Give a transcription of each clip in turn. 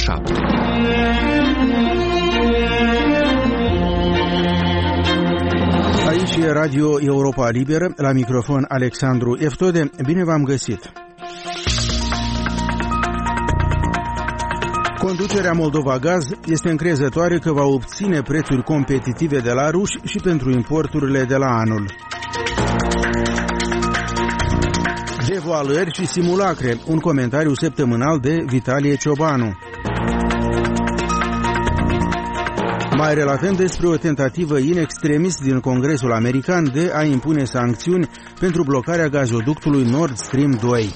7. Aici e Radio Europa Liberă, la microfon Alexandru Eftode. Bine v-am găsit! Conducerea Moldova Gaz este încrezătoare că va obține prețuri competitive de la ruși și pentru importurile de la anul. Devaluări și simulacre, un comentariu săptămânal de Vitalie Ciobanu. Mai relatăm despre o tentativă in extremis din Congresul American de a impune sancțiuni pentru blocarea gazoductului Nord Stream 2.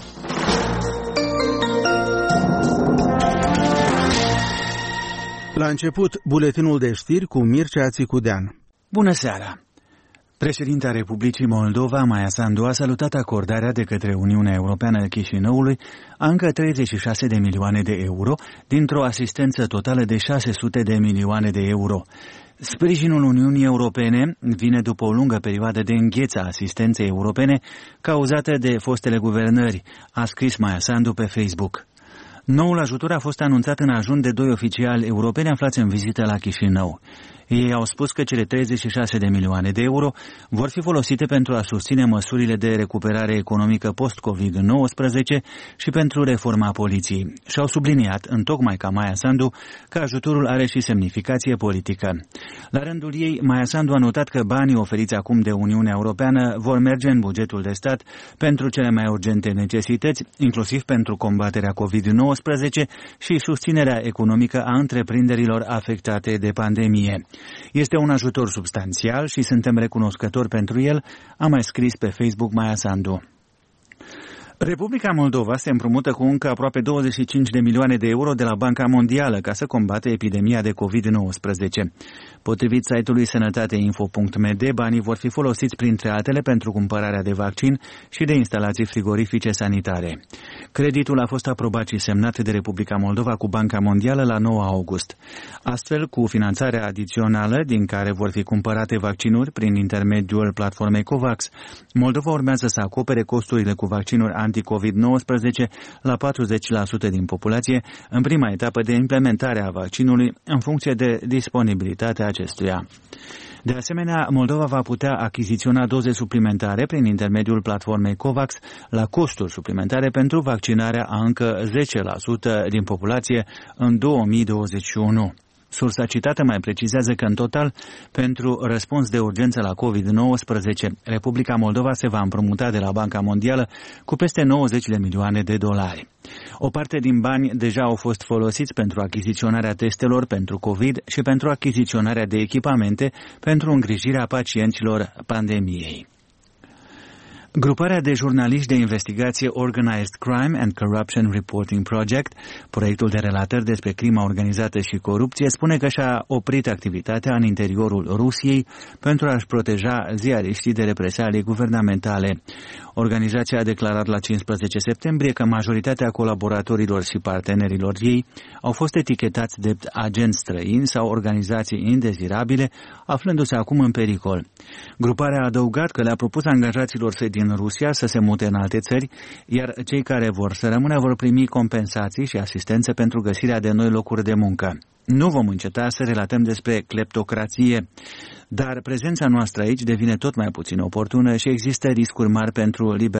La început, buletinul de știri cu Mircea Țicudean. Bună seara! Președinta Republicii Moldova, Maia Sandu, a salutat acordarea de către Uniunea Europeană Chișinăului a încă 36 de milioane de euro, dintr-o asistență totală de 600 de milioane de euro. Sprijinul Uniunii Europene vine după o lungă perioadă de îngheț a asistenței europene cauzată de fostele guvernări, a scris Maia Sandu pe Facebook. Noul ajutor a fost anunțat în ajun de 2 oficiali europeni aflați în vizită la Chișinău. Ei au spus că cele 36 de milioane de euro vor fi folosite pentru a susține măsurile de recuperare economică post-COVID-19 și pentru reforma poliției. Și-au subliniat, întocmai ca Maia Sandu, că ajutorul are și semnificație politică. La rândul ei, Maia Sandu a notat că banii oferiți acum de Uniunea Europeană vor merge în bugetul de stat pentru cele mai urgente necesități, inclusiv pentru combaterea COVID-19 și susținerea economică a întreprinderilor afectate de pandemie. Este un ajutor substanțial și suntem recunoscători pentru el, a mai scris pe Facebook Maia Sandu. Republica Moldova se împrumută cu încă aproape 25 de milioane de euro de la Banca Mondială ca să combată epidemia de COVID-19. Potrivit site-ului sănătateinfo.md, banii vor fi folosiți printre altele pentru cumpărarea de vaccin și de instalații frigorifice sanitare. Creditul a fost aprobat și semnat de Republica Moldova cu Banca Mondială la 9 august. Astfel, cu finanțarea adițională din care vor fi cumpărate vaccinuri prin intermediul platformei COVAX, Moldova urmează să acopere costurile cu vaccinuri anti-COVID-19 la 40% din populație în prima etapă de implementare a vaccinului în funcție de disponibilitatea acestuia. De asemenea, Moldova va putea achiziționa doze suplimentare prin intermediul platformei COVAX la costuri suplimentare pentru vaccinarea a încă 10% din populație în 2021. Sursa citată mai precizează că în total, pentru răspuns de urgență la COVID-19, Republica Moldova se va împrumuta de la Banca Mondială cu peste 90 de milioane de dolari. O parte din bani deja au fost folosiți pentru achiziționarea testelor pentru COVID și pentru achiziționarea de echipamente pentru îngrijirea pacienților pandemiei. Gruparea de jurnaliști de investigație Organized Crime and Corruption Reporting Project, proiectul de relatări despre crimă organizată și corupție, spune că și-a oprit activitatea în interiorul Rusiei pentru a-și proteja ziariștii de represalii guvernamentale. Organizația a declarat la 15 septembrie că majoritatea colaboratorilor și partenerilor ei au fost etichetați de agenți străini sau organizații indezirabile, aflându-se acum în pericol. Gruparea a adăugat că le-a propus angajaților săi din Rusia să se mute în alte țări, iar cei care vor să rămână vor primi compensații și asistență pentru găsirea de noi locuri de muncă. Nu vom înceta să relatăm despre cleptocrație, dar prezența noastră aici devine tot mai puțin oportună și există riscuri mari pentru libertatea